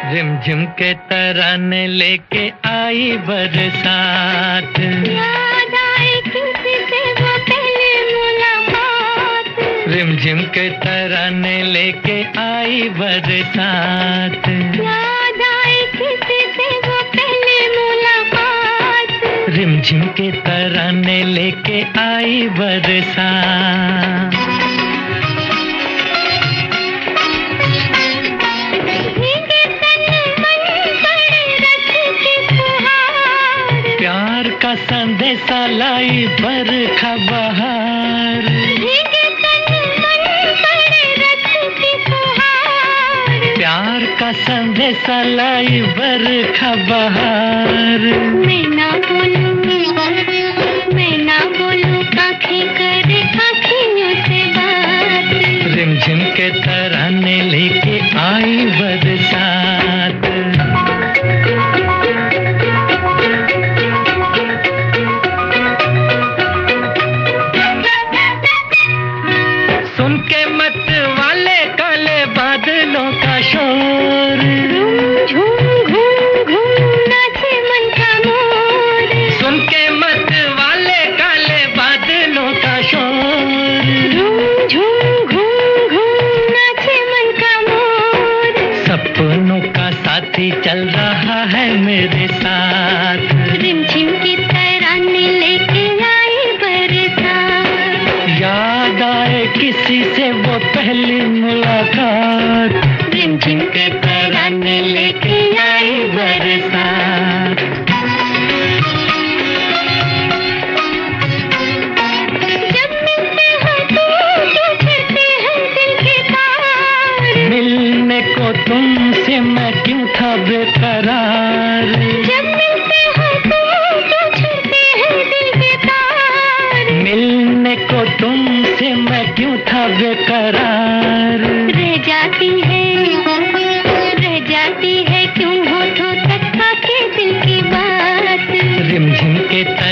रिमझिम के तराने लेके आई बरसात, याद आए किसी से वो पहली मुलाकात। रिमझिम के तराने लेके आई बरसात, याद आए किसी से वो पहली मुलाकात। रिमझिम के तराने लेके आई बरसात। प्यार का संदेशा लाई बरखा बहार, प्यार का संदेशा लाई बरखा बहार। मैं ना बोलूं आँखें करे आँखियों से बात। रिमझिम के तराने लेके आई बरसात। सुन के मत वाले काले बादलों का शोर, झूम घूम घूम नाचे मन का मोर। सुन के मत वाले काले बादलों का शोर, झूम घूम घूम नाचे मन का मोर। सपनों का साथी चल रहा है मेरे साथ, रिमझिम की तराने लेके आई बरसात। याद आए किसी से वो पहली मुलाकात। रिमझिम के तराने लेके आई बरसात। जब मिलते हो तो छूटते हैं दिल के तार। मिलने को तुमसे मैं क्यों था बेकरार, जब मिलते हो तो छूटते हैं दिल के तार। मिलने को तुमसे मैं क्यों था बेकरार। रह जाती है क्यों होठों तक आके दिल की बात। रिमझिम के